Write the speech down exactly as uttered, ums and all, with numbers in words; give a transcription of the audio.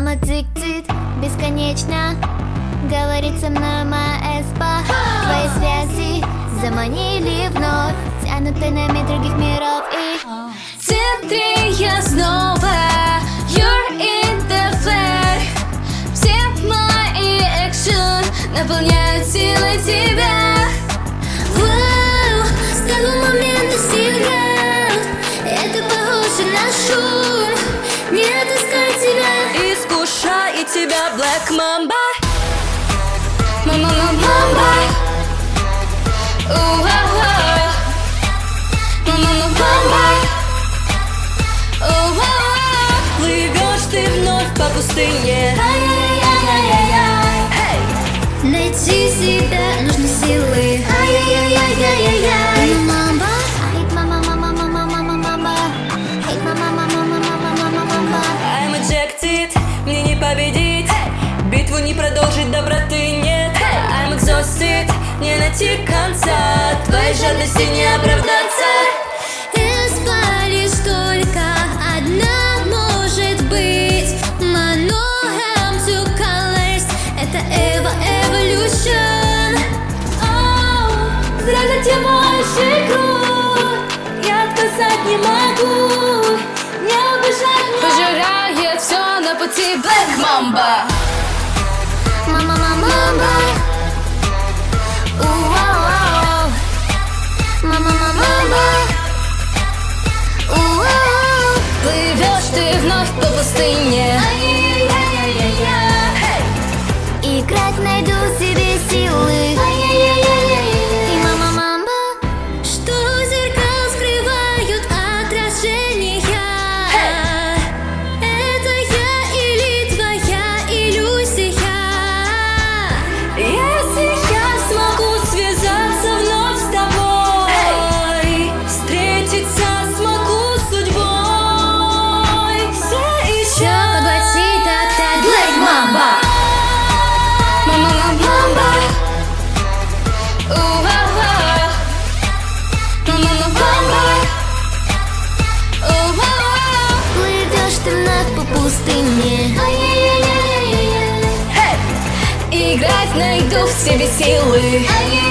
I'm addicted, бесконечно говорит со мной моя эспа. Твои связи заманили вновь, тянуты нами других миров. И в центре я снова, you're in the flare. Все мои экшен наполняют силой тебя. Вау, с того момента стигнет, это похоже на шум. Не отыскать тебя, искушает тебя Black Mamba. Мама, мама, мама, плывешь ты вновь по пустыне. Найти себя нужны силы. мама, мама, мама, мама, мама, мама, мама, мама, мама, мама. I'm addicted, мне не победить, битву не продолжить, доброты нет. I'm exhausted, не найти конца, твоей жадности не оправдаться. Эспа лишь только одна может быть. Monogam two colors, это Эва Evolution. Oh, зря затеваешь игру, я отказать не могу, не убежать, не... Пожирает все на пути Black Mamba. Мама, мама, мама, уау, мама, мама, мама, уау. Плывешь ты вновь по пустыне. Играть найду в себе силы. И мама, мама, Что зеркал скрывают отражения? Это я или твоя иллюзия? Если я смогу связаться вновь с тобой, встретиться смогу с судьбой, все еще Все поглотит опять Black Mamba. Мама, мама, уау, мама, мама, уау. плывешь ты вновь по пустыне. Играть найду в себе силы.